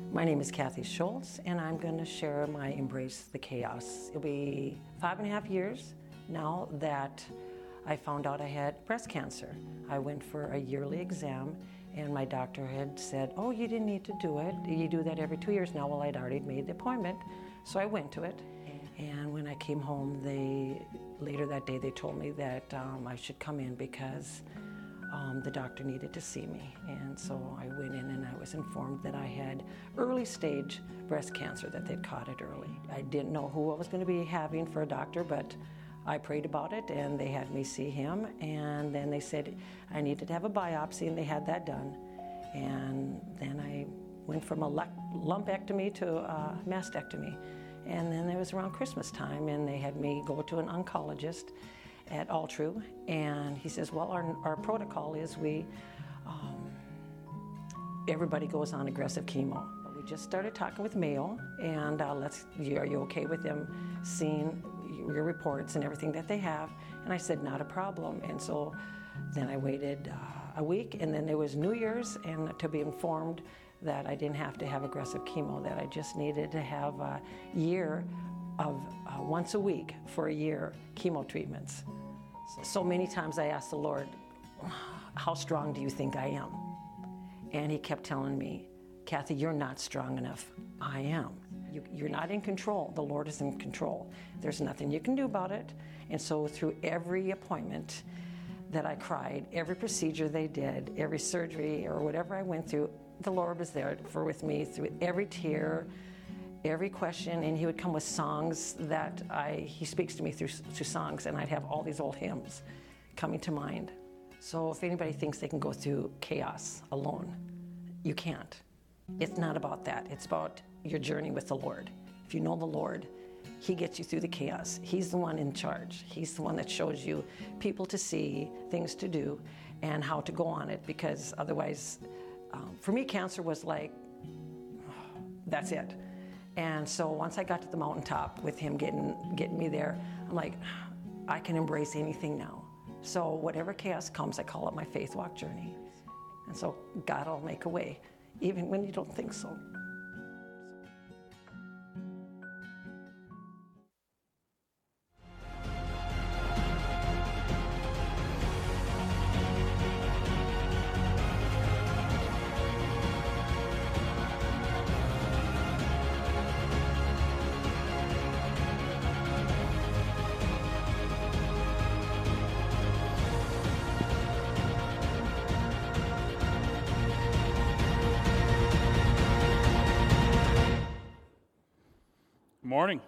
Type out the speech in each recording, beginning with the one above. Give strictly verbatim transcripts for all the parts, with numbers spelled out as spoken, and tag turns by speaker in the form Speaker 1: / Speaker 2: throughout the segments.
Speaker 1: My name is Kathy Schultz, and I'm going to share my Embrace the Chaos. It'll be five and a half years now that I found out I had breast cancer. I went for a yearly exam, and my doctor had said, oh, you didn't need to do it. You do that every two years now. Well, I'd already made the appointment, so I went to it. And when I came home, they later that day, they told me that um, I should come in because Um, the doctor needed to see me, and so I went in and I was informed that I had early stage breast cancer, that they'd caught it early. I didn't know who I was going to be having for a doctor, but I prayed about it and they had me see him, and then they said I needed to have a biopsy, and they had that done. And then I went from a lumpectomy to a mastectomy, and then it was around Christmas time, and they had me go to an oncologist at Altru, and he says, well, our, our protocol is we, um, everybody goes on aggressive chemo. But we just started talking with Mayo, and uh, let's, are you okay with them seeing your reports and everything that they have? And I said, not a problem. And so then I waited uh, a week, and then there was New Year's, and to be informed that I didn't have to have aggressive chemo, that I just needed to have a year of uh, once a week for a year chemo treatments. So many times I asked the Lord, how strong do you think I am? And he kept telling me, Kathy, you're not strong enough. I am. You, you're not in control. The Lord is in control. There's nothing you can do about it. And so through every appointment that I cried, every procedure they did, every surgery or whatever I went through, the Lord was there for with me through every tear, every question, and he would come with songs that I, he speaks to me through, through songs, and I'd have all these old hymns coming to mind. So if anybody thinks they can go through chaos alone, you can't. It's not about that. It's about your journey with the Lord. If you know the Lord, he gets you through the chaos. He's the one in charge. He's the one that shows you people to see, things to do, and how to go on it, because otherwise, um, for me, cancer was like, oh, that's it. And so once I got to the mountaintop with him getting getting me there, I'm like, I can embrace anything now. So whatever chaos comes, I call it my faith walk journey. And so God will make a way, even when you don't think so.
Speaker 2: Morning.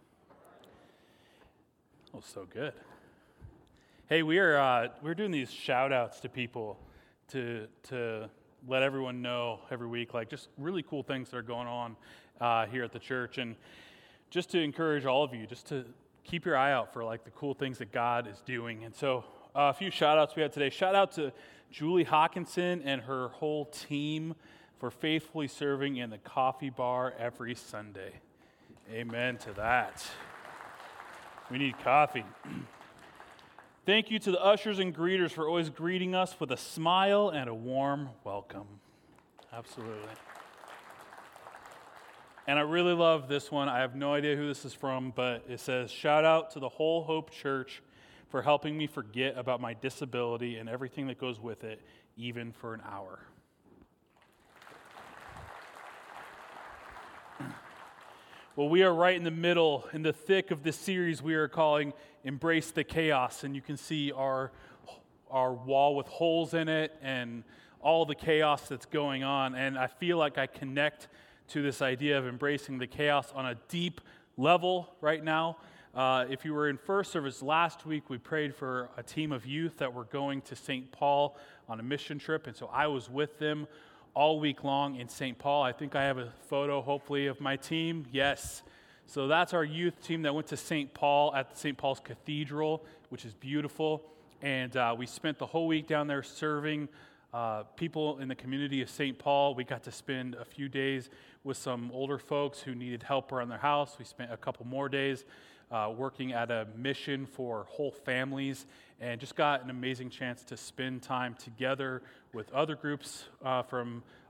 Speaker 2: Oh, so good. Hey, we are uh, we're doing these shout outs to people to to let everyone know every week, like just really cool things that are going on uh, here at the church, and just to encourage all of you, just to keep your eye out for like the cool things that God is doing. And so uh, a few shout outs we had today. Shout out to Julie Hawkinson and her whole team for faithfully serving in the coffee bar every Sunday. Amen to that. We need coffee. Thank you to the ushers and greeters for always greeting us with a smile and a warm welcome. Absolutely. And I really love this one. I have no idea who this is from, but it says, shout out to the Whole Hope Church for helping me forget about my disability and everything that goes with it, even for an hour. Well, we are right in the middle, in the thick of this series we are calling Embrace the Chaos, and you can see our our wall with holes in it and all the chaos that's going on, and I feel like I connect to this idea of embracing the chaos on a deep level right now. Uh, if you were in first service last week, we prayed for a team of youth that were going to Saint Paul on a mission trip, and so I was with them all week long in Saint Paul. I think I have a photo, hopefully, of my team. Yes. So that's our youth team that went to Saint Paul at Saint Paul's Cathedral, which is beautiful. And uh, we spent the whole week down there serving uh, people in the community of Saint Paul. We got to spend a few days with some older folks who needed help around their house. We spent a couple more days uh, working at a mission for whole families, and just got an amazing chance to spend time together with other groups uh, from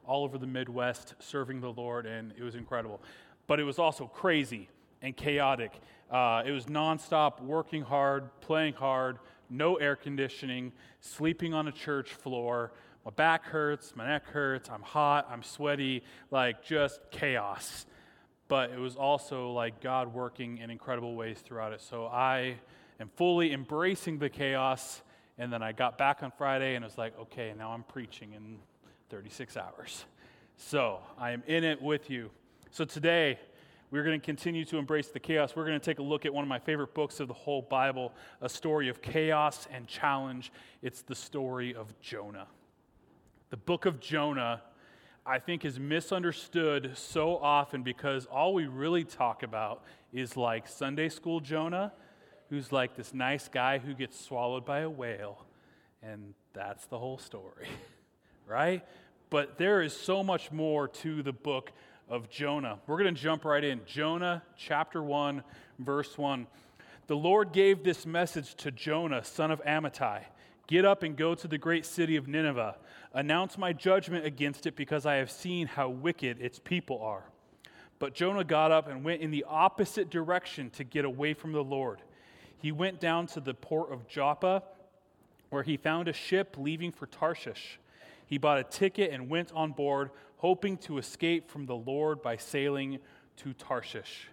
Speaker 2: all over the Midwest serving the Lord, and it was incredible. But it was also crazy and chaotic. Uh, it was nonstop, working hard, playing hard, no air conditioning, sleeping on a church floor. My back hurts, my neck hurts, I'm hot, I'm sweaty, like just chaos. But it was also like God working in incredible ways throughout it. So I am fully embracing the chaos, and then I got back on Friday and it was like, okay, now I'm preaching in thirty-six hours. So I am in it with you. So today, we're going to continue to embrace the chaos. We're going to take a look at one of my favorite books of the whole Bible, a story of chaos and challenge. It's the story of Jonah. The book of Jonah, I think, is misunderstood so often because all we really talk about is like Sunday school Jonah, who's like this nice guy who gets swallowed by a whale, and that's the whole story, right? But there is so much more to the book of Jonah. We're going to jump right in. Jonah chapter one, verse one. The Lord gave this message to Jonah, son of Amittai. Get up and go to the great city of Nineveh. Announce my judgment against it because I have seen how wicked its people are. But Jonah got up and went in the opposite direction to get away from the Lord. He went down to the port of Joppa, where he found a ship leaving for Tarshish. He bought a ticket and went on board, hoping to escape from the Lord by sailing to Tarshish.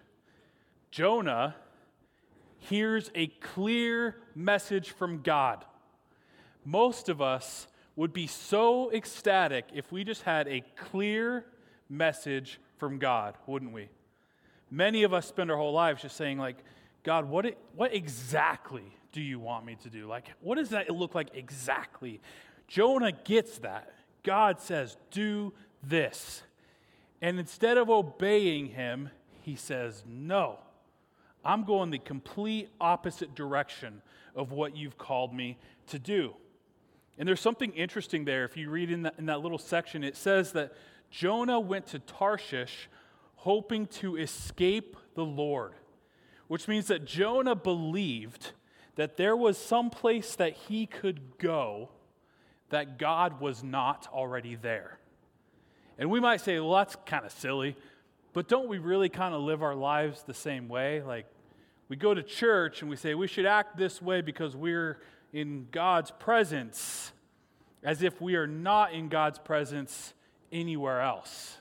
Speaker 2: Jonah hears a clear message from God. Most of us would be so ecstatic if we just had a clear message from God, wouldn't we? Many of us spend our whole lives just saying, like, God, what it, what exactly do you want me to do? Like, what does that look like exactly? Jonah gets that. God says, do this. And instead of obeying him, he says, no, I'm going the complete opposite direction of what you've called me to do. And there's something interesting there. If you read in that, in that little section, it says that Jonah went to Tarshish hoping to escape the Lord, which means that Jonah believed that there was some place that he could go that God was not already there. And we might say, well, that's kind of silly, but don't we really kind of live our lives the same way? Like, we go to church and we say, we should act this way because we're in God's presence, as if we are not in God's presence anywhere else.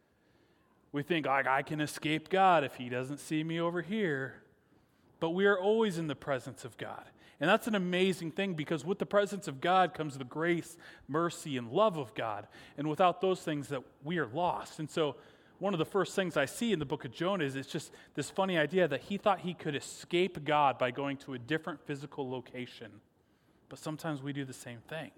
Speaker 2: We think, like, I can escape God if he doesn't see me over here. But we are always in the presence of God. And that's an amazing thing because with the presence of God comes the grace, mercy, and love of God. And without those things, that we are lost. And so one of the first things I see in the book of Jonah is it's just this funny idea that he thought he could escape God by going to a different physical location. But sometimes we do the same thing.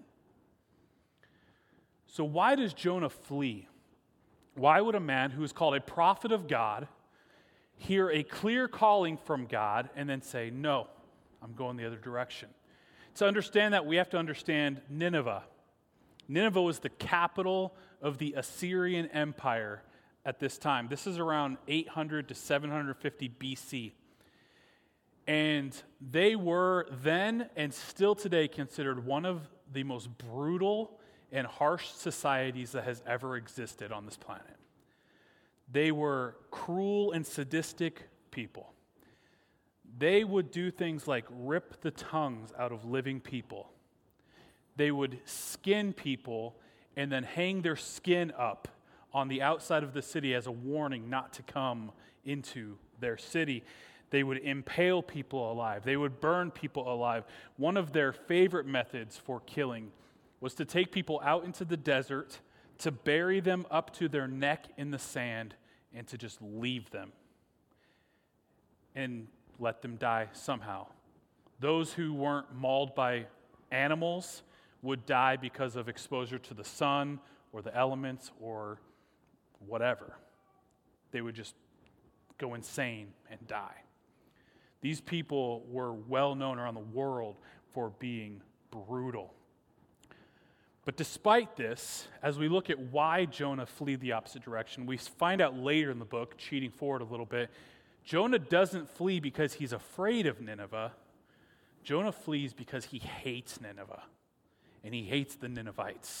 Speaker 2: So why does Jonah flee? Why would a man who is called a prophet of God hear a clear calling from God and then say, no, I'm going the other direction? To understand that, we have to understand Nineveh. Nineveh was the capital of the Assyrian Empire at this time. This is around eight hundred to seven hundred fifty B C. And they were then and still today considered one of the most brutal and harsh societies that has ever existed on this planet. They were cruel and sadistic people. They would do things like rip the tongues out of living people. They would skin people and then hang their skin up on the outside of the city as a warning not to come into their city. They would impale people alive. They would burn people alive. One of their favorite methods for killing was to take people out into the desert, to bury them up to their neck in the sand, and to just leave them and let them die somehow. Those who weren't mauled by animals would die because of exposure to the sun or the elements or whatever. They would just go insane and die. These people were well known around the world for being brutal. But despite this, as we look at why Jonah fled the opposite direction, we find out later in the book, cheating forward a little bit, Jonah doesn't flee because he's afraid of Nineveh. Jonah flees because he hates Nineveh, and he hates the Ninevites.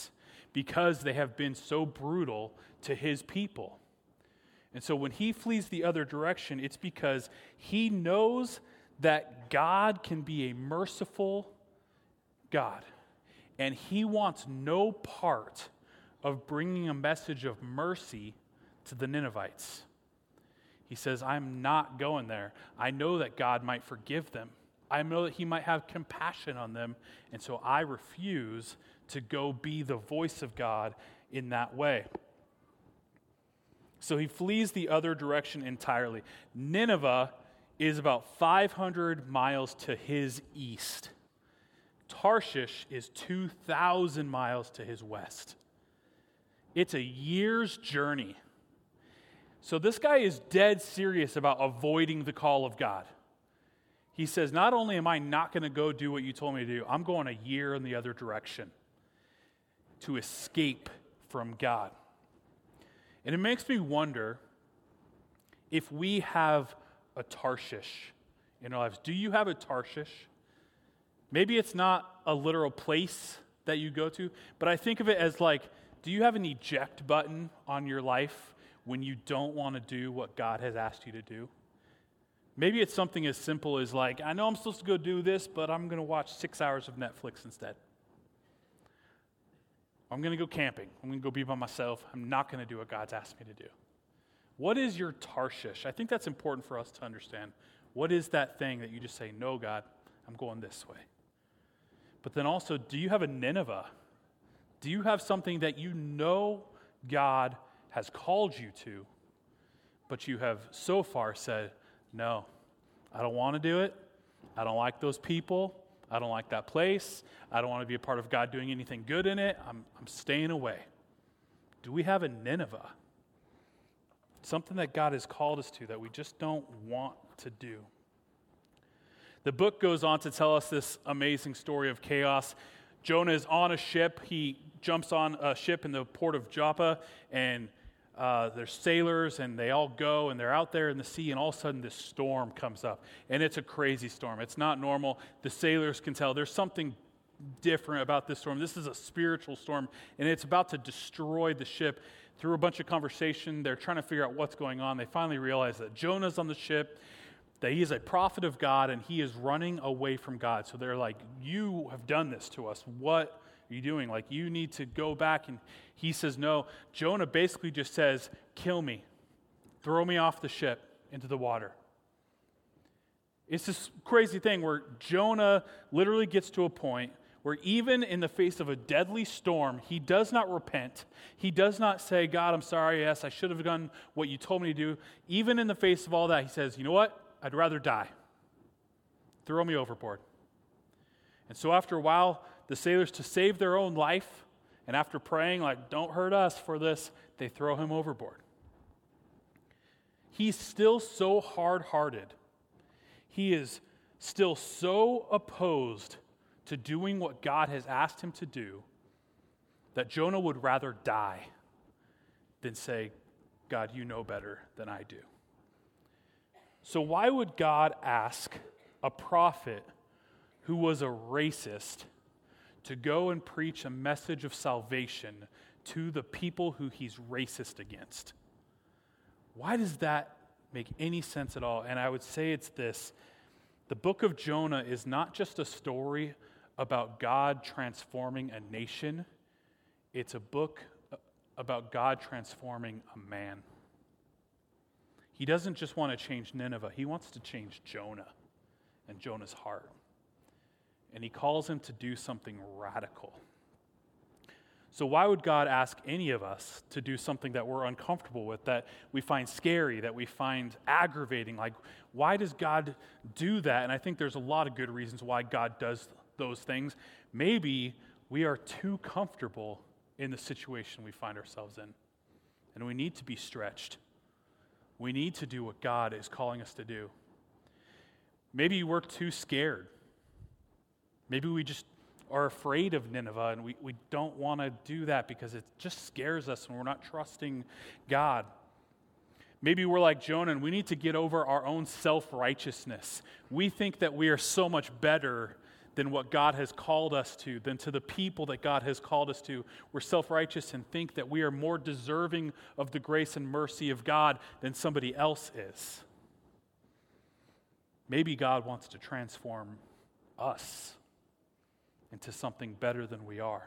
Speaker 2: because they have been so brutal to his people. And so when he flees the other direction, it's because he knows that God can be a merciful God. And he wants no part of bringing a message of mercy to the Ninevites. He says, I'm not going there. I know that God might forgive them. I know that he might have compassion on them. And so I refuse to go be the voice of God in that way. So he flees the other direction entirely. Nineveh is about five hundred miles to his east. Tarshish is two thousand miles to his west. It's a year's journey. So this guy is dead serious about avoiding the call of God. He says, not only am I not going to go do what you told me to do, I'm going a year in the other direction to escape from God. And it makes me wonder if we have a Tarshish in our lives. Do you have a Tarshish? Maybe it's not a literal place that you go to, but I think of it as like, do you have an eject button on your life when you don't want to do what God has asked you to do? Maybe it's something as simple as like, I know I'm supposed to go do this, but I'm going to watch six hours of Netflix instead. I'm going to go camping. I'm going to go be by myself. I'm not going to do what God's asked me to do. What is your Tarshish? I think that's important for us to understand. What is that thing that you just say, no, God, I'm going this way? But then also, do you have a Nineveh? Do you have something that you know God has called you to, but you have so far said, no, I don't want to do it. I don't like those people. I don't like that place. I don't want to be a part of God doing anything good in it. I'm, I'm staying away. Do we have a Nineveh? Something that God has called us to that we just don't want to do. The book goes on to tell us this amazing story of chaos. Jonah is on a ship. He jumps on a ship in the port of Joppa, and uh, there's sailors, and they all go, and they're out there in the sea, and all of a sudden this storm comes up. And it's a crazy storm. It's not normal. The sailors can tell there's something different about this storm. This is a spiritual storm, and it's about to destroy the ship. Through a bunch of conversation, they're trying to figure out what's going on. They finally realize that Jonah's on the ship, that he is a prophet of God, and he is running away from God. So they're like, you have done this to us. What are you doing? Like, you need to go back. And he says, no. Jonah basically just says, kill me. Throw me off the ship into the water. It's this crazy thing where Jonah literally gets to a point where even in the face of a deadly storm, he does not repent. He does not say, God, I'm sorry, yes, I should have done what you told me to do. Even in the face of all that, he says, you know what? I'd rather die. Throw me overboard. And so after a while, the sailors, to save their own life, and after praying, like, don't hurt us for this, they throw him overboard. He's still so hard-hearted. He is still so opposed to doing what God has asked him to do that Jonah would rather die than say, God, you know better than I do. So why would God ask a prophet who was a racist to go and preach a message of salvation to the people who he's racist against? Why does that make any sense at all? And I would say it's this. The book of Jonah is not just a story about God transforming a nation. It's a book about God transforming a man. He doesn't just want to change Nineveh. He wants to change Jonah and Jonah's heart. And he calls him to do something radical. So why would God ask any of us to do something that we're uncomfortable with, that we find scary, that we find aggravating? Like, why does God do that? And I think there's a lot of good reasons why God does those things. Maybe we are too comfortable in the situation we find ourselves in, and we need to be stretched. We need to do what God is calling us to do. Maybe we're too scared. Maybe we just are afraid of Nineveh, and we, we don't want to do that because it just scares us and we're not trusting God. Maybe we're like Jonah and we need to get over our own self-righteousness. We think that we are so much better than what God has called us to, than to the people that God has called us to. We're self-righteous and think that we are more deserving of the grace and mercy of God than somebody else is. Maybe God wants to transform us into something better than we are.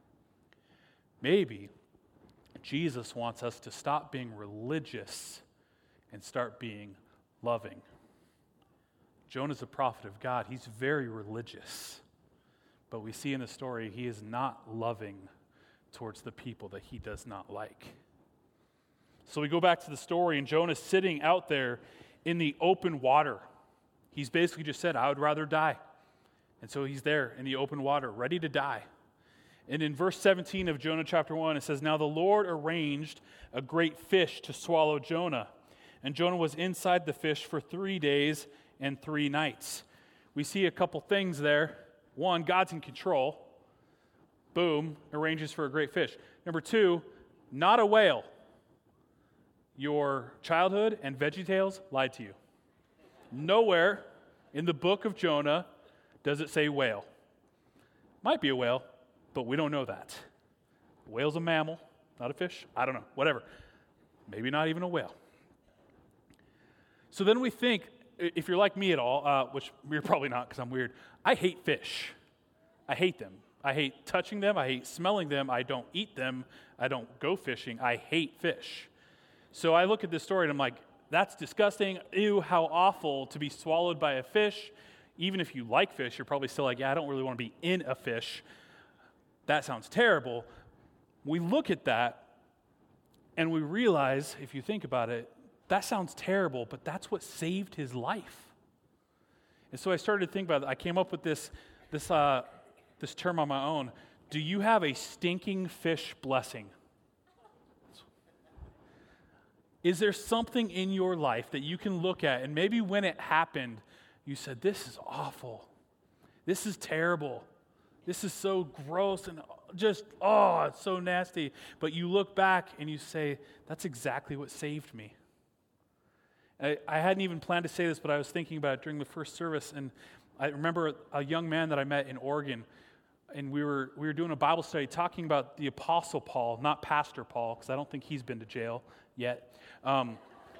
Speaker 2: Maybe Jesus wants us to stop being religious and start being loving. Jonah's a prophet of God. He's very religious. But we see in the story he is not loving towards the people that he does not like. So we go back to the story, and Jonah's sitting out there in the open water. He's basically just said, I would rather die. And so he's there in the open water, ready to die. And in verse seventeen of Jonah chapter one, it says, Now the Lord arranged a great fish to swallow Jonah. And Jonah was inside the fish for three days and three nights. We see a couple things there. One, God's in control. Boom, arranges for a great fish. Number two, not a whale. Your childhood and VeggieTales lied to you. Nowhere in the book of Jonah does it say whale. Might be a whale, but we don't know that. A whale's a mammal, not a fish. I don't know, whatever. Maybe not even a whale. So then we think, if you're like me at all, uh, which you're probably not because I'm weird, I hate fish. I hate them. I hate touching them. I hate smelling them. I don't eat them. I don't go fishing. I hate fish. So I look at this story and I'm like, that's disgusting. Ew, how awful to be swallowed by a fish. Even if you like fish, you're probably still like, yeah, I don't really want to be in a fish. That sounds terrible. We look at that and we realize, if you think about it, that sounds terrible, but that's what saved his life. And so I started to think about it. I came up with this, this, uh, this term on my own. Do you have a stinking fish blessing? Is there something in your life that you can look at, and maybe when it happened, you said, this is awful. This is terrible. This is so gross and just, oh, it's so nasty. But you look back and you say, that's exactly what saved me. I, I hadn't even planned to say this, but I was thinking about it during the first service, and I remember a young man that I met in Oregon, and we were we were doing a Bible study talking about the Apostle Paul, not Pastor Paul, because I don't think he's been to jail yet. Um,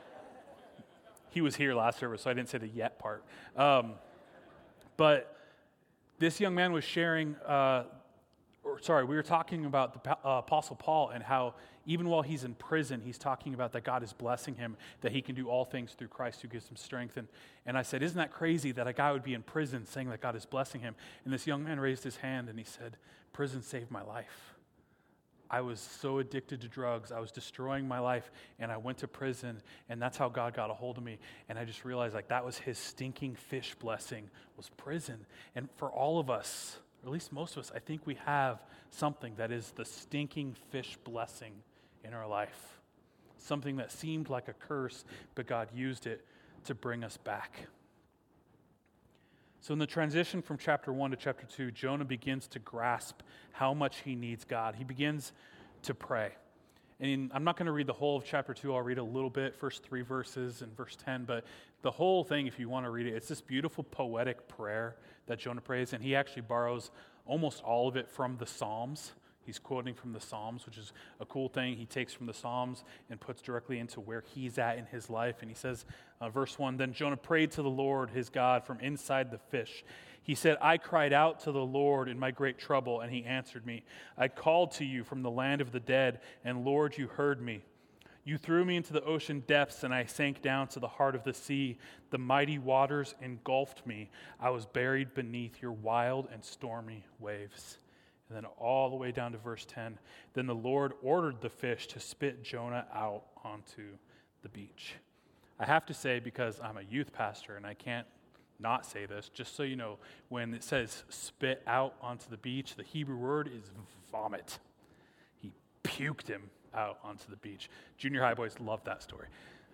Speaker 2: he was here last service, so I didn't say the yet part. Um, but this young man was sharing, uh, or sorry, we were talking about the uh, Apostle Paul and how even while he's in prison, he's talking about that God is blessing him, that he can do all things through Christ who gives him strength. And, and I said, isn't that crazy that a guy would be in prison saying that God is blessing him? And this young man raised his hand and he said, prison saved my life. I was so addicted to drugs. I was destroying my life, and I went to prison, and that's how God got a hold of me. And I just realized, like, that was his stinking fish blessing, was prison. And for all of us, or at least most of us, I think we have something that is the stinking fish blessing in our life. Something that seemed like a curse, but God used it to bring us back. So in the transition from chapter one to chapter two, Jonah begins to grasp how much he needs God. He begins to pray. And I'm not going to read the whole of chapter two. I'll read a little bit, first three verses and verse ten. But the whole thing, if you want to read it, it's this beautiful poetic prayer that Jonah prays. And he actually borrows almost all of it from the Psalms. He's quoting from the Psalms, which is a cool thing. He takes from the Psalms and puts directly into where he's at in his life. And he says, uh, verse one, Then Jonah prayed to the Lord his God from inside the fish. He said, I cried out to the Lord in my great trouble, and he answered me. I called to you from the land of the dead, and Lord, you heard me. You threw me into the ocean depths, and I sank down to the heart of the sea. The mighty waters engulfed me. I was buried beneath your wild and stormy waves. And then all the way down to verse ten, then the Lord ordered the fish to spit Jonah out onto the beach. I have to say, because I'm a youth pastor and I can't not say this, just so you know, when it says spit out onto the beach, the Hebrew word is vomit. He puked him out onto the beach. Junior high boys love that story.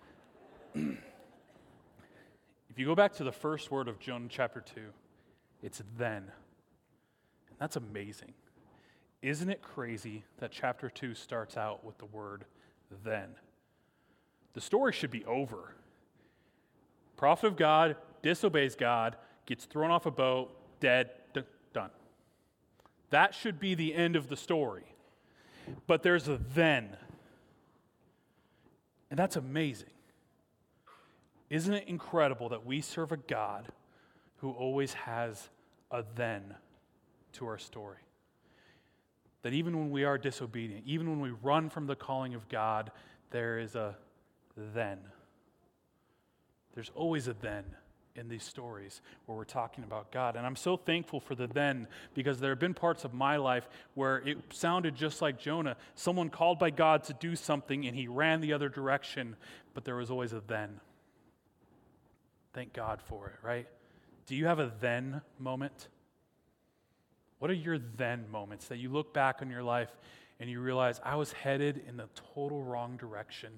Speaker 2: If you go back to the first word of Jonah chapter two, it's then. And that's amazing. Isn't it crazy that chapter two starts out with the word then? The story should be over. Prophet of God disobeys God, gets thrown off a boat, dead, done. That should be the end of the story. But there's a then. And that's amazing. Isn't it incredible that we serve a God who always has a then to our story? That even when we are disobedient, even when we run from the calling of God, there is a then. There's always a then in these stories where we're talking about God. And I'm so thankful for the then, because there have been parts of my life where it sounded just like Jonah. Someone called by God to do something and he ran the other direction, but there was always a then. Thank God for it, right? Do you have a then moment? What are your then moments that you look back on your life and you realize, I was headed in the total wrong direction.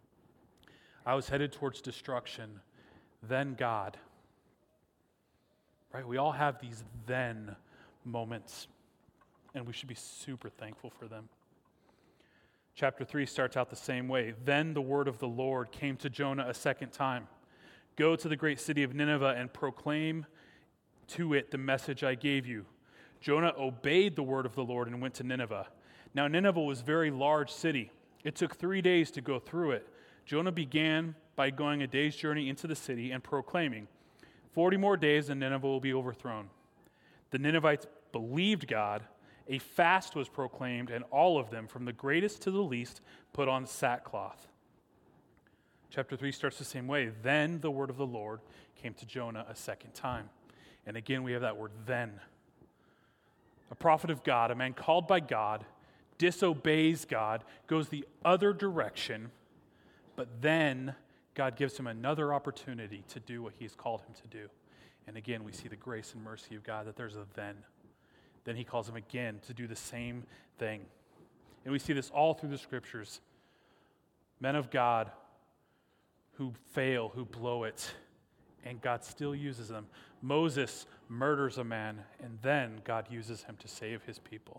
Speaker 2: I was headed towards destruction. Then God. Right? We all have these then moments, and we should be super thankful for them. Chapter three starts out the same way. Then the word of the Lord came to Jonah a second time. Go to the great city of Nineveh and proclaim to it the message I gave you. Jonah obeyed the word of the Lord and went to Nineveh. Now Nineveh was a very large city. It took three days to go through it. Jonah began by going a day's journey into the city and proclaiming, Forty more days and Nineveh will be overthrown. The Ninevites believed God. A fast was proclaimed, and all of them, from the greatest to the least, put on sackcloth. Chapter three starts the same way. Then the word of the Lord came to Jonah a second time. And again, we have that word then. A prophet of God, a man called by God, disobeys God, goes the other direction, but then God gives him another opportunity to do what he's called him to do. And again, we see the grace and mercy of God, that there's a then. Then he calls him again to do the same thing. And we see this all through the scriptures. Men of God who fail, who blow it, and God still uses them. Moses murders a man, and then God uses him to save his people.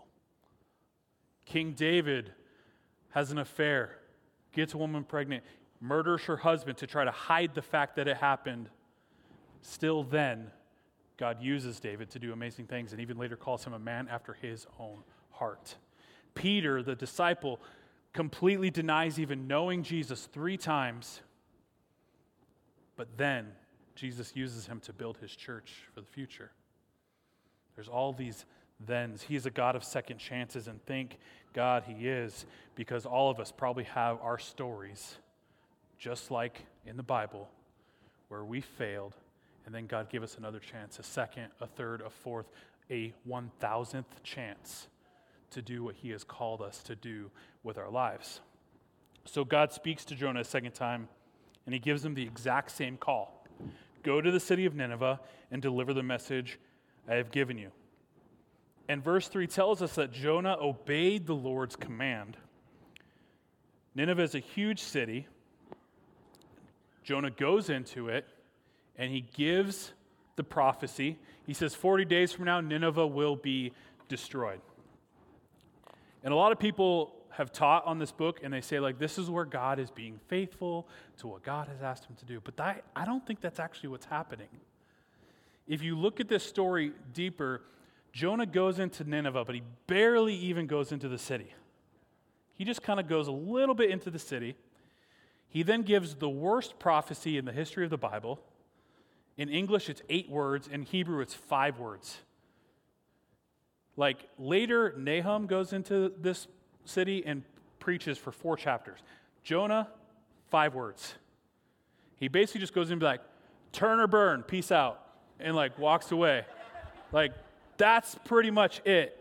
Speaker 2: King David has an affair, gets a woman pregnant, murders her husband to try to hide the fact that it happened. Still then, God uses David to do amazing things, and even later calls him a man after his own heart. Peter, the disciple, completely denies even knowing Jesus three times, but then Jesus uses him to build his church for the future. There's all these thens. He is a God of second chances, and thank God he is, because all of us probably have our stories, just like in the Bible, where we failed, and then God gave us another chance, a second, a third, a fourth, a one thousandth chance to do what he has called us to do with our lives. So God speaks to Jonah a second time, and he gives him the exact same call. Go to the city of Nineveh and deliver the message I have given you. And verse three tells us that Jonah obeyed the Lord's command. Nineveh is a huge city. Jonah goes into it, and he gives the prophecy. He says, forty days from now, Nineveh will be destroyed. And a lot of people have taught on this book, and they say, like, this is where God is being faithful to what God has asked him to do. But that, I don't think that's actually what's happening. If you look at this story deeper, Jonah goes into Nineveh, but he barely even goes into the city. He just kind of goes a little bit into the city. He then gives the worst prophecy in the history of the Bible. In English, it's eight words. In Hebrew, it's five words. Like, later, Nahum goes into this city and preaches for four chapters. Jonah, five words. He basically just goes in and be like, turn or burn, peace out, and like walks away. Like, that's pretty much it.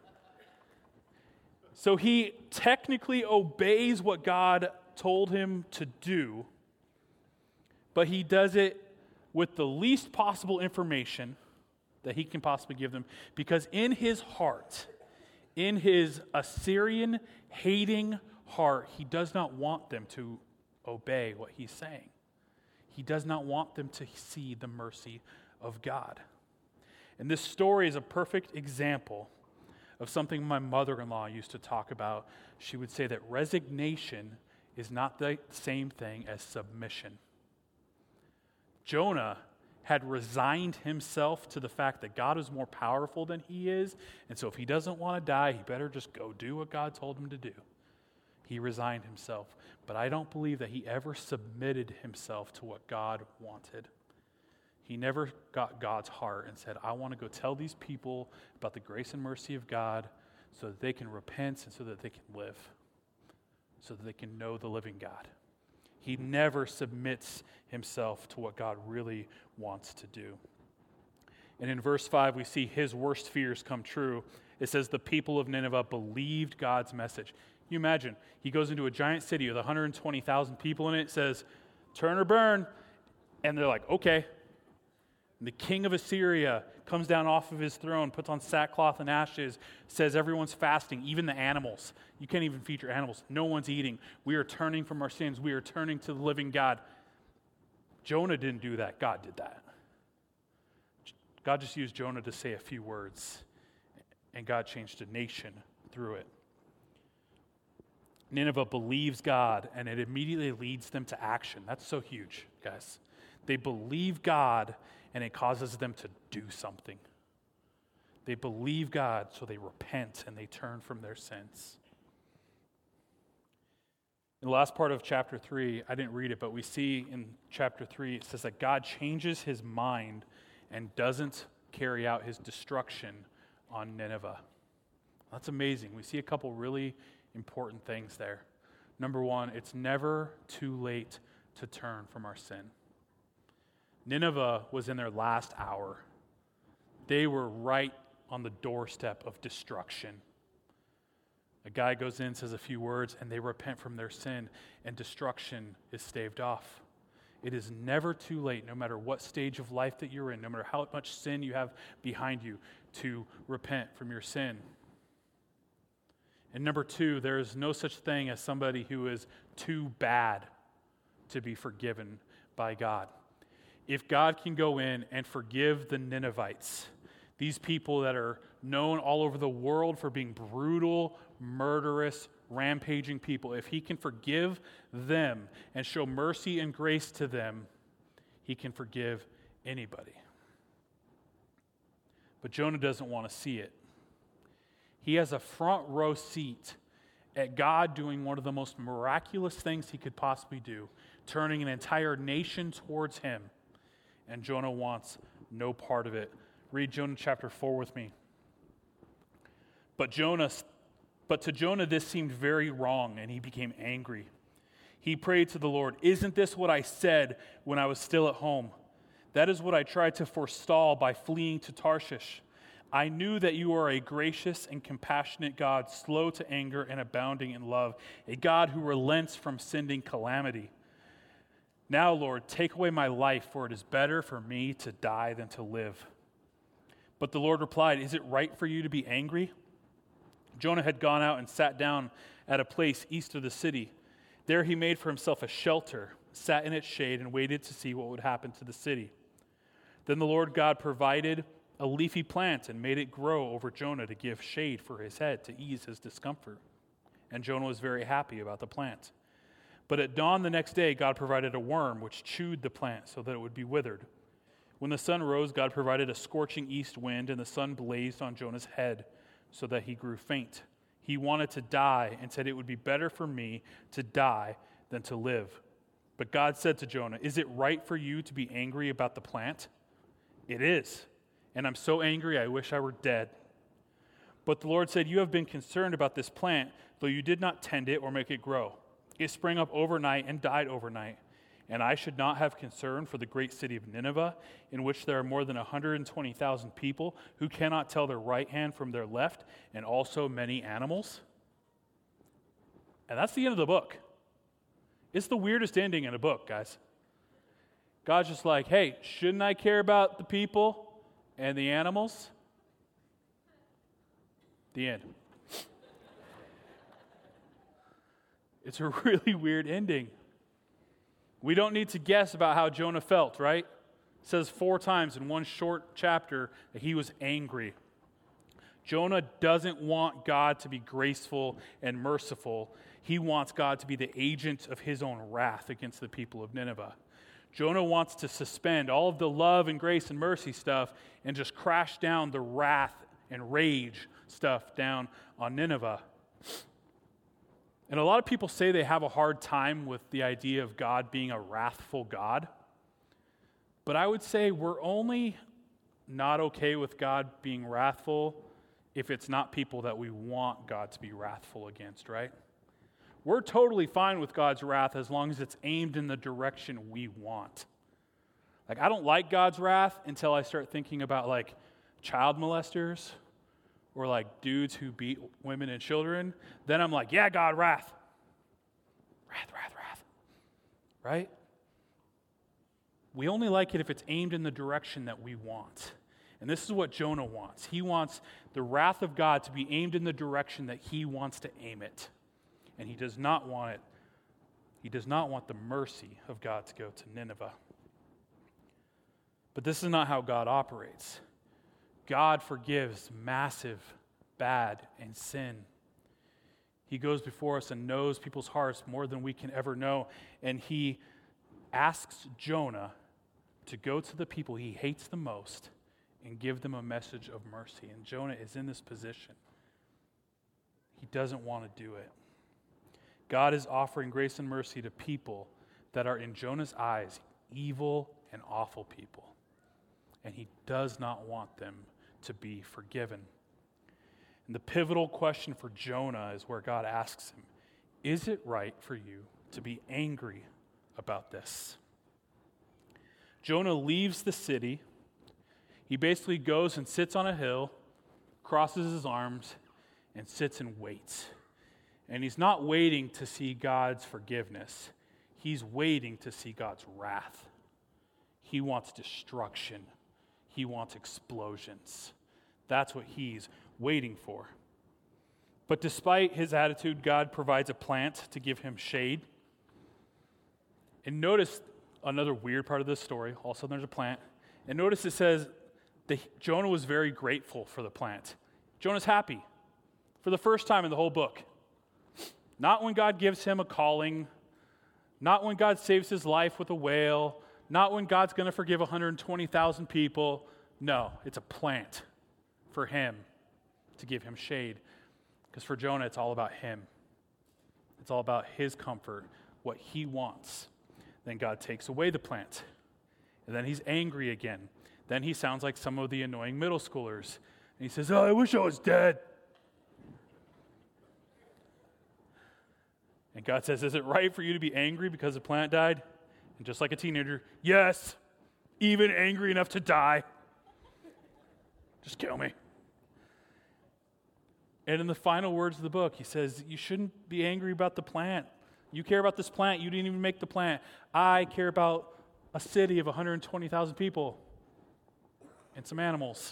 Speaker 2: So he technically obeys what God told him to do, but he does it with the least possible information that he can possibly give them, because in his heart, in his Assyrian hating heart, he does not want them to obey what he's saying. He does not want them to see the mercy of God. And this story is a perfect example of something my mother-in-law used to talk about. She would say that resignation is not the same thing as submission. Jonah had resigned himself to the fact that God is more powerful than he is, and so if he doesn't want to die, he better just go do what God told him to do. He resigned himself. But I don't believe that he ever submitted himself to what God wanted. He never got God's heart and said, I want to go tell these people about the grace and mercy of God so that they can repent and so that they can live, so that they can know the living God. He never submits himself to what God really wants to do. And in verse five, we see his worst fears come true. It says the people of Nineveh believed God's message. Can you imagine? He goes into a giant city with one hundred twenty thousand people in it, says, turn or burn. And they're like, okay. And the king of Assyria comes down off of his throne, puts on sackcloth and ashes, says everyone's fasting, even the animals. You can't even feed your animals. No one's eating. We are turning from our sins. We are turning to the living God. Jonah didn't do that. God did that. God just used Jonah to say a few words, and God changed a nation through it. Nineveh believes God, and it immediately leads them to action. That's so huge, guys. They believe God, and it causes them to do something. They believe God, so they repent and they turn from their sins. In the last part of chapter three, I didn't read it, but we see in chapter three, it says that God changes his mind and doesn't carry out his destruction on Nineveh. That's amazing. We see a couple really important things there. Number one, it's never too late to turn from our sin. Nineveh was in their last hour. They were right on the doorstep of destruction. A guy goes in, says a few words, and they repent from their sin, and destruction is staved off. It is never too late, no matter what stage of life that you're in, no matter how much sin you have behind you, to repent from your sin. And number two, there is no such thing as somebody who is too bad to be forgiven by God. If God can go in and forgive the Ninevites, these people that are known all over the world for being brutal, murderous, rampaging people, if he can forgive them and show mercy and grace to them, he can forgive anybody. But Jonah doesn't want to see it. He has a front row seat at God doing one of the most miraculous things he could possibly do, turning an entire nation towards him. And Jonah wants no part of it. Read Jonah chapter four with me. But Jonah, but to Jonah this seemed very wrong, and he became angry. He prayed to the Lord, "Isn't this what I said when I was still at home? That is what I tried to forestall by fleeing to Tarshish. I knew that you are a gracious and compassionate God, slow to anger and abounding in love, a God who relents from sending calamity. Now, Lord, take away my life, for it is better for me to die than to live." But the Lord replied, "Is it right for you to be angry?" Jonah had gone out and sat down at a place east of the city. There he made for himself a shelter, sat in its shade, and waited to see what would happen to the city. Then the Lord God provided a leafy plant and made it grow over Jonah to give shade for his head to ease his discomfort. And Jonah was very happy about the plant. But at dawn the next day, God provided a worm which chewed the plant so that it would be withered. When the sun rose, God provided a scorching east wind, and the sun blazed on Jonah's head so that he grew faint. He wanted to die and said, "It would be better for me to die than to live." But God said to Jonah, "Is it right for you to be angry about the plant?" "It is, and I'm so angry I wish I were dead." But the Lord said, "You have been concerned about this plant, though you did not tend it or make it grow. It sprang up overnight and died overnight. And I should not have concern for the great city of Nineveh, in which there are more than one hundred twenty thousand people who cannot tell their right hand from their left, and also many animals." And that's the end of the book. It's the weirdest ending in a book, guys. God's just like, hey, shouldn't I care about the people and the animals? The end. It's a really weird ending. We don't need to guess about how Jonah felt, right? It says four times in one short chapter that he was angry. Jonah doesn't want God to be graceful and merciful. He wants God to be the agent of his own wrath against the people of Nineveh. Jonah wants to suspend all of the love and grace and mercy stuff and just crash down the wrath and rage stuff down on Nineveh. And a lot of people say they have a hard time with the idea of God being a wrathful God. But I would say we're only not okay with God being wrathful if it's not people that we want God to be wrathful against, right? We're totally fine with God's wrath as long as it's aimed in the direction we want. Like, I don't like God's wrath until I start thinking about, like, child molesters or, like, dudes who beat women and children. Then I'm like, yeah, God, wrath. Wrath, wrath, wrath. Right? We only like it if it's aimed in the direction that we want. And this is what Jonah wants. He wants the wrath of God to be aimed in the direction that he wants to aim it. And he does not want it. He does not want the mercy of God to go to Nineveh. But this is not how God operates. God forgives massive, bad, and sin. He goes before us and knows people's hearts more than we can ever know. And he asks Jonah to go to the people he hates the most and give them a message of mercy. And Jonah is in this position. He doesn't want to do it. God is offering grace and mercy to people that are in Jonah's eyes evil and awful people. And he does not want them to be forgiven. And the pivotal question for Jonah is where God asks him, is it right for you to be angry about this? Jonah leaves the city. He basically goes and sits on a hill, crosses his arms, and sits and waits. And he's not waiting to see God's forgiveness. He's waiting to see God's wrath. He wants destruction. He wants explosions. That's what he's waiting for. But despite his attitude, God provides a plant to give him shade. And notice another weird part of this story. Also, there's a plant. And notice it says that Jonah was very grateful for the plant. Jonah's happy for the first time in the whole book. Not when God gives him a calling, not when God saves his life with a whale, not when God's going to forgive one hundred twenty thousand people. No, it's a plant for him to give him shade. Because for Jonah, it's all about him. It's all about his comfort, what he wants. Then God takes away the plant. And then he's angry again. Then he sounds like some of the annoying middle schoolers. And he says, oh, I wish I was dead. And God says, is it right for you to be angry because the plant died? And just like a teenager, yes, even angry enough to die. Just kill me. And in the final words of the book, he says, you shouldn't be angry about the plant. You care about this plant. You didn't even make the plant. I care about a city of one hundred twenty thousand people and some animals.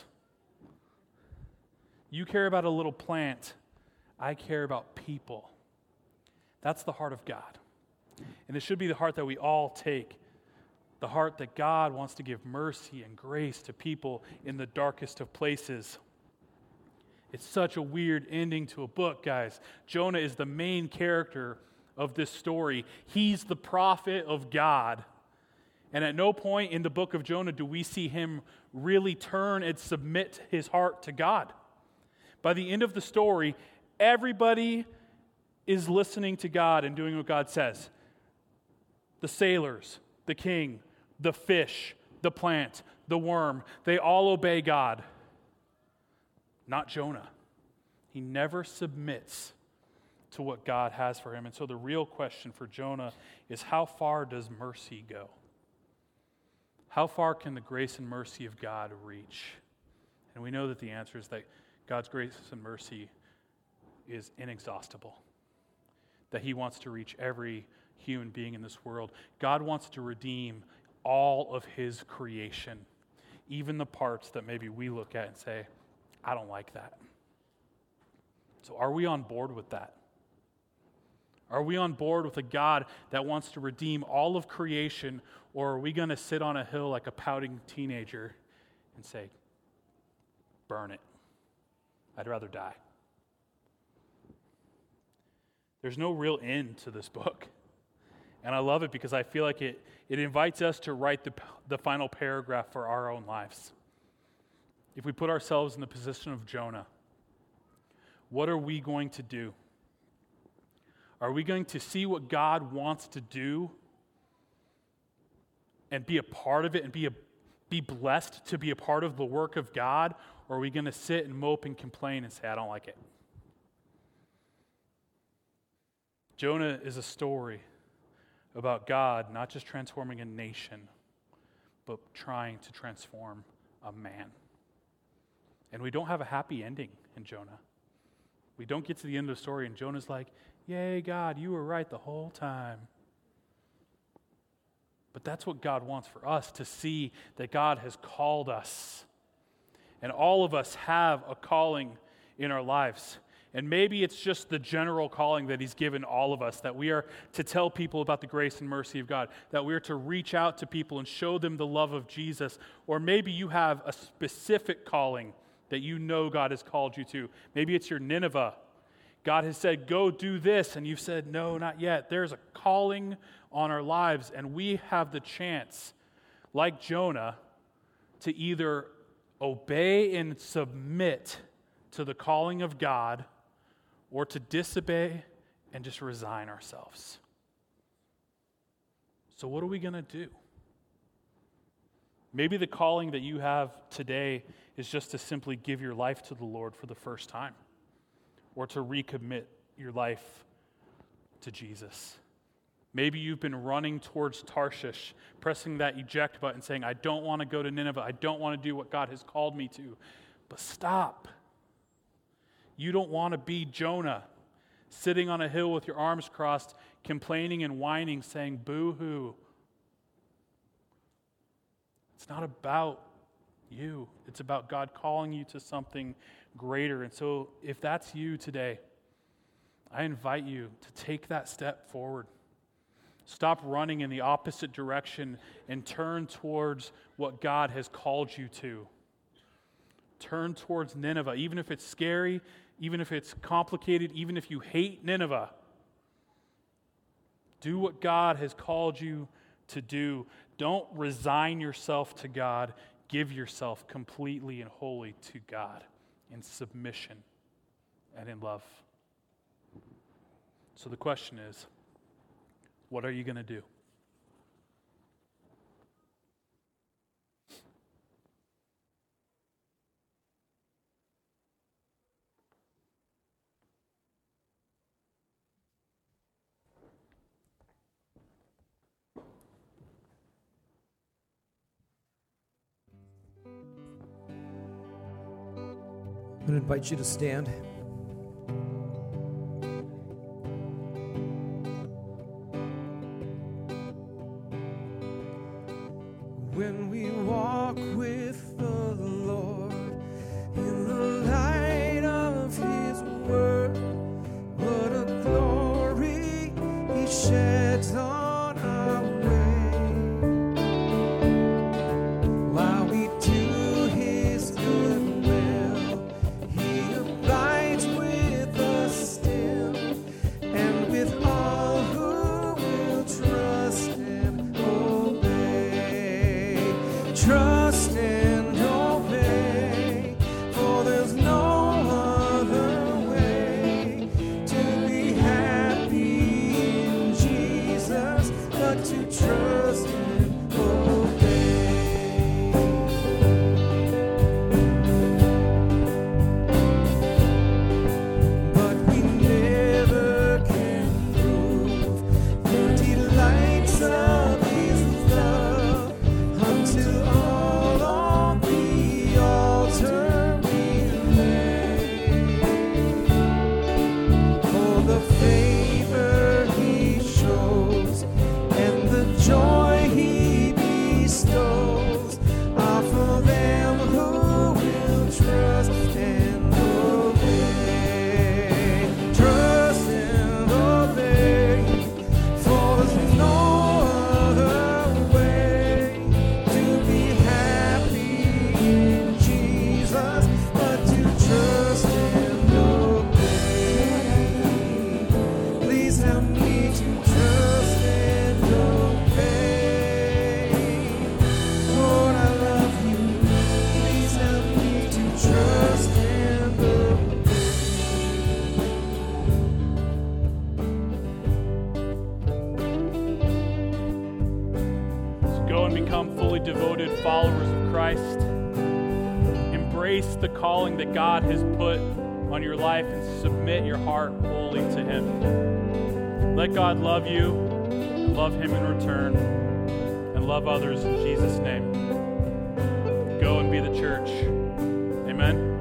Speaker 2: You care about a little plant. I care about people. That's the heart of God. And it should be the heart that we all take. The heart that God wants to give mercy and grace to people in the darkest of places. It's such a weird ending to a book, guys. Jonah is the main character of this story. He's the prophet of God. And at no point in the book of Jonah do we see him really turn and submit his heart to God. By the end of the story, everybody is listening to God and doing what God says. The sailors, the king, the fish, the plant, the worm, they all obey God. Not Jonah. He never submits to what God has for him. And so the real question for Jonah is, how far does mercy go? How far can the grace and mercy of God reach? And we know that the answer is that God's grace and mercy is inexhaustible. That he wants to reach every human being in this world. God wants to redeem all of his creation, even the parts that maybe we look at and say, I don't like that. So are we on board with that? Are we on board with a God that wants to redeem all of creation, or are we going to sit on a hill like a pouting teenager and say, burn it. I'd rather die. There's no real end to this book. And I love it because I feel like it, it invites us to write the, the final paragraph for our own lives. If we put ourselves in the position of Jonah, what are we going to do? Are we going to see what God wants to do and be a part of it and be, a, be blessed to be a part of the work of God? Or are we going to sit and mope and complain and say, I don't like it? Jonah is a story about God not just transforming a nation, but trying to transform a man. And we don't have a happy ending in Jonah. We don't get to the end of the story and Jonah's like, yay, God, you were right the whole time. But that's what God wants for us, to see that God has called us. And all of us have a calling in our lives. And maybe it's just the general calling that he's given all of us, that we are to tell people about the grace and mercy of God, that we are to reach out to people and show them the love of Jesus. Or maybe you have a specific calling that you know God has called you to. Maybe it's your Nineveh. God has said, go do this, and you've said, no, not yet. There's a calling on our lives, and we have the chance, like Jonah, to either obey and submit to the calling of God, or to disobey and just resign ourselves. So what are we going to do? Maybe the calling that you have today is just to simply give your life to the Lord for the first time, or to recommit your life to Jesus. Maybe you've been running towards Tarshish, pressing that eject button, saying, I don't want to go to Nineveh. I don't want to do what God has called me to. But stop. You don't want to be Jonah, sitting on a hill with your arms crossed, complaining and whining, saying, boo-hoo. It's not about you. It's about God calling you to something greater. And so if that's you today, I invite you to take that step forward. Stop running in the opposite direction and turn towards what God has called you to. Turn towards Nineveh, even if it's scary, even if it's complicated, even if you hate Nineveh. Do what God has called you to do. Don't resign yourself to God. Give yourself completely and wholly to God in submission and in love. So the question is, what are you going to do?
Speaker 3: I'm going to invite you to stand. When we walk with the Lord in the light of His word, what a glory He sheds on our way. While we do His good will, He abides with us still, and with all who will trust and obey. Trust and obey, for there's no other way to be happy in Jesus.
Speaker 2: fully devoted followers of Christ. Embrace the calling that God has put on your life and submit your heart wholly to Him. Let God love you, and love Him in return, and love others in Jesus' name. Go and be the church. Amen.